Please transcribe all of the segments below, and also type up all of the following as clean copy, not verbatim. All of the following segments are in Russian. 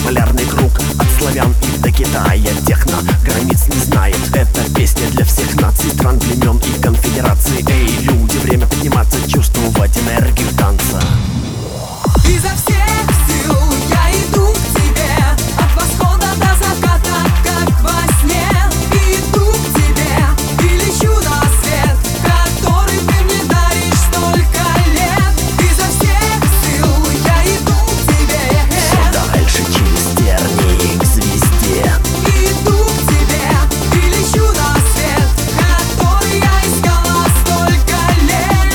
полярный круг. От славян и до Китая техно границ не знает. Это песня для всех наций, стран, племен и конфедераций. Эй, люди, время подниматься, чувствовать энергию танца. Изо всех сил я иду к тебе, от восхода до заката, как во сне. Иду к тебе и лечу на свет, который ты мне даришь столько лет. Изо всех сил я иду к тебе, все дальше через тернии к звезде. иду к тебе и лечу на свет, который я искала столько лет.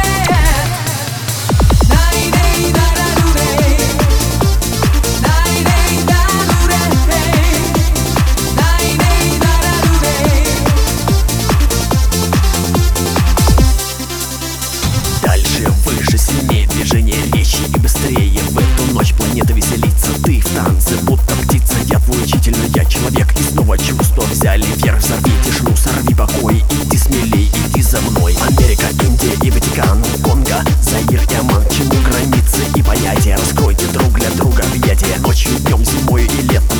Дальше, выше, сильнее, движение речи и быстрее. В эту ночь планета веселится, ты в танце, будто птица. Я твой учитель, но я человек, и снова чувства взяли вверх. Взорви тишину, сорви покой, иди смелей, иди за мной. Америка, Индия и Ватикан, Конго, Заир и Оман. К чему границы и понятия? Раскройте друг для друга объятия. Ночью, днем, зимой и летом.